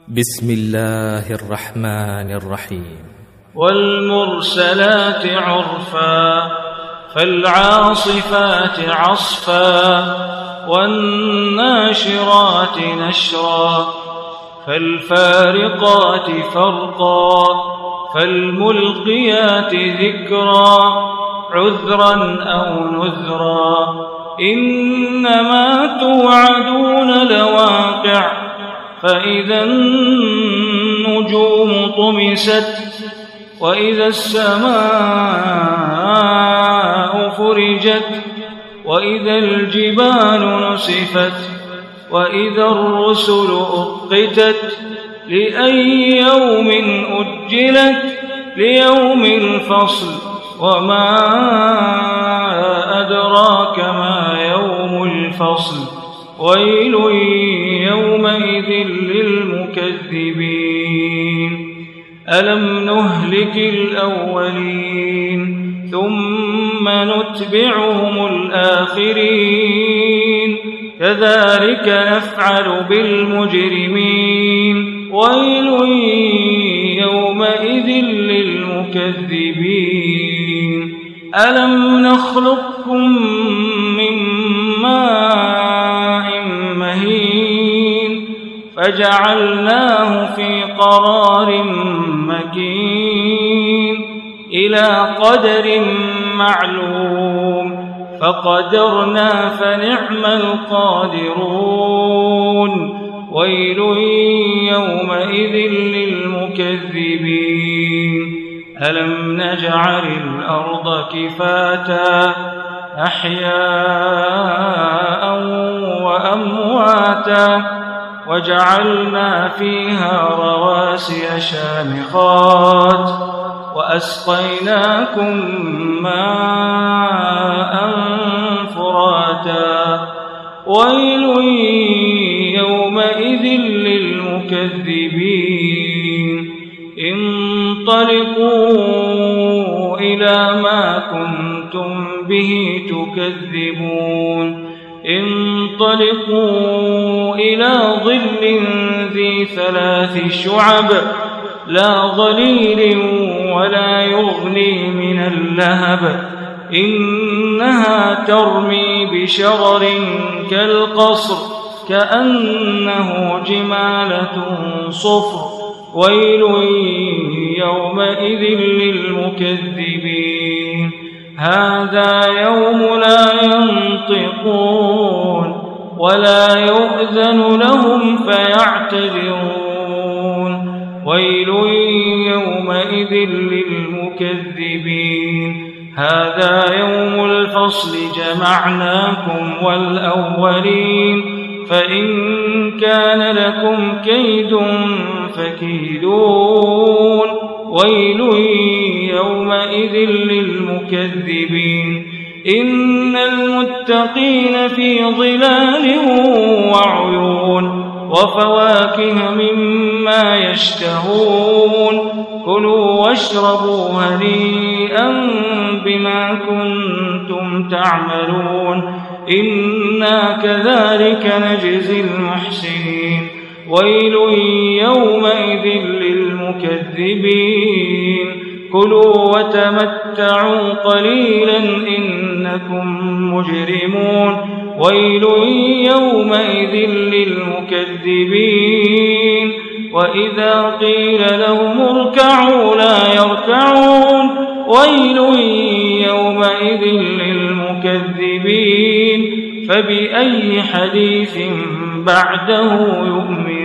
بسم الله الرحمن الرحيم. والمرسلات عرفا فالعاصفات عصفا والناشرات نشرا فالفارقات فرقا فالملقيات ذكرا عذرا أو نذرا إنما توعدون لواقع فإذا النجوم طمست وإذا السماء فرجت وإذا الجبال نسفت وإذا الرسل أقتت لأي يوم أجلت ليوم الفصل وما أدراك ما يوم الفصل ويل يومئذ للمكذبين ألم نهلك الأولين ثم نتبعهم الآخرين كذلك نفعل بالمجرمين ويل يومئذ للمكذبين ألم نخلقكم من ماء مهين فجعلناه في قرار مكين إلى قدر معلوم فقدرنا فنعم القادرون ويل يومئذ للمكذبين ألم نجعل الأرض كفاتا أحياء وأمواتا وجعلنا فيها رواسي شامخات وأسقيناكم ماء فراتا ويل يومئذ للمكذبين انطلقوا إلى ما كنتم به تكذبون انطلقوا إلى ظل ذي 3 شعب لا ظليل ولا يغني من اللهب إنها ترمي بشرر كالقصر كأنه جمالة صفر ويل يومئذ للمكذبين هذا يوم لا ينطقون ولا يؤذن لهم فيعتذرون ويل يومئذ للمكذبين هذا يوم الفصل جمعناكم والأولين فإن كان لكم كيد فكيدون ويل يومئذ للمكذبين إن المتقين في ظلال وعيون وفواكه مما يشتهون كلوا واشربوا هنيئا بما كنتم تعملون إنا كذلك نجزي المحسنين ويل يومئذ للمكذبين كلوا وتمتعوا قليلا إنكم مجرمون ويل يومئذ للمكذبين وإذا قيل لهم اركعوا لا يركعون ويل يومئذ للمكذبين فبأي حديث بعده يؤمنون